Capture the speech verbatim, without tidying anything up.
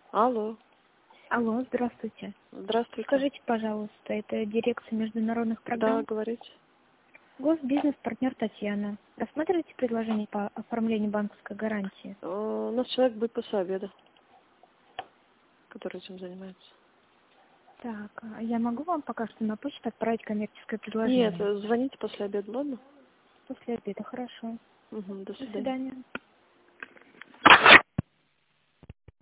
Алло. Алло, здравствуйте. Здравствуйте. Скажите, пожалуйста, это дирекция международных программ? Да, говорите. Госбизнес-партнер Татьяна. Рассматриваете предложение по оформлению банковской гарантии? Э, У нас человек будет после обеда, который этим занимается. Так, а я могу вам пока что на почту отправить коммерческое Нет, предложение? э, звоните после обеда, ладно? После обеда, хорошо. Угу, до До свидания. свидания.